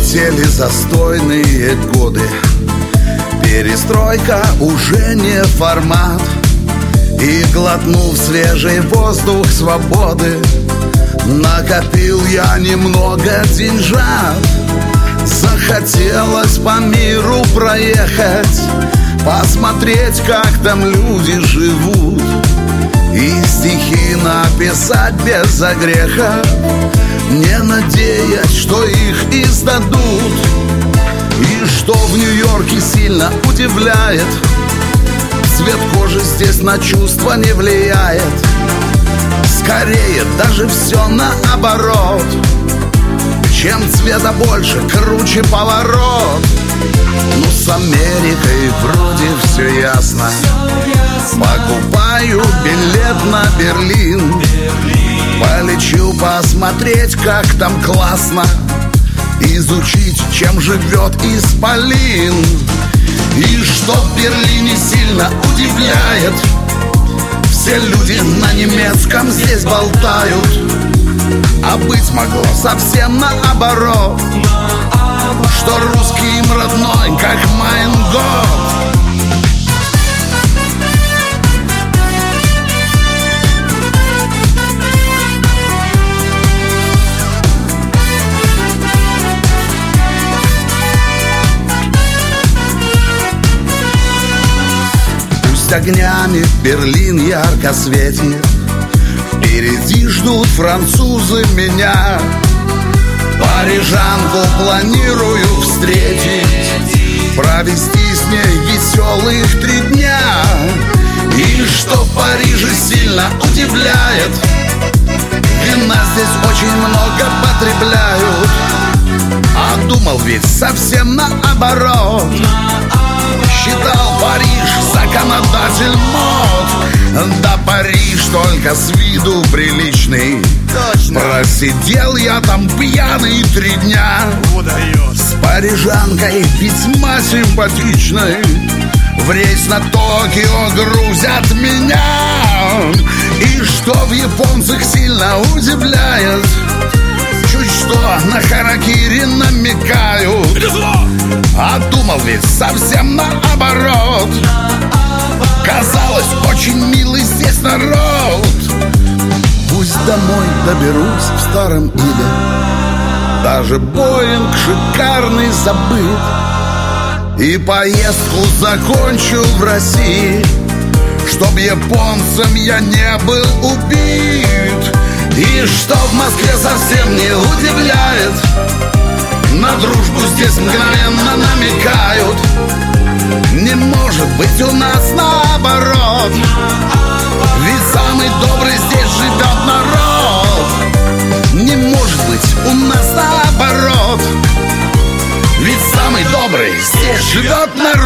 Пролетели застойные годы, перестройка уже не формат. И, глотнув свежий воздух свободы, накопил я немного деньжат. Захотелось по миру проехать, посмотреть, как там люди живут, и стихи написать без огреха, не надеясь, что их издадут. И что в Нью-Йорке сильно удивляет, цвет кожи здесь на чувства не влияет. Скорее даже все наоборот, чем цвета больше, круче поворот. Ну, с Америкой вроде все ясно. Покупаю билет на Берлин, полечу посмотреть, как там классно, изучить, чем живет исполин. И что в Берлине сильно удивляет, все люди на немецком здесь болтают, а быть могло совсем наоборот, что русский им родной, как Mein Gott. Пусть огнями Берлин ярко светит, впереди ждут французы меня. Парижанку планирую встретить, провести с ней веселых 3 дня. И что в Париже сильно удивляет, вина здесь очень много потребляют, а думал ведь совсем наоборот. Считал Париж законодатель мод, да Париж только с виду приличный. Точно. Просидел я там пьяный 3 дня. С парижанкой весьма симпатичной в рейс на Токио грузят меня. И что в японцах сильно удивляет, чуть что на харакири намекают, а думал ведь совсем наоборот. Казалось, очень милый здесь народ. Пусть домой доберусь в старом Иле, даже Боинг шикарный забыт, и поездку закончу в России, чтоб японцем я не был убит. И что в Москве совсем не удивляет, на дружбу здесь мгновенно намекают. Не может быть у нас наоборот, ведь самый добрый здесь живет народ. Не может быть у нас наоборот, ведь самый добрый здесь живет народ.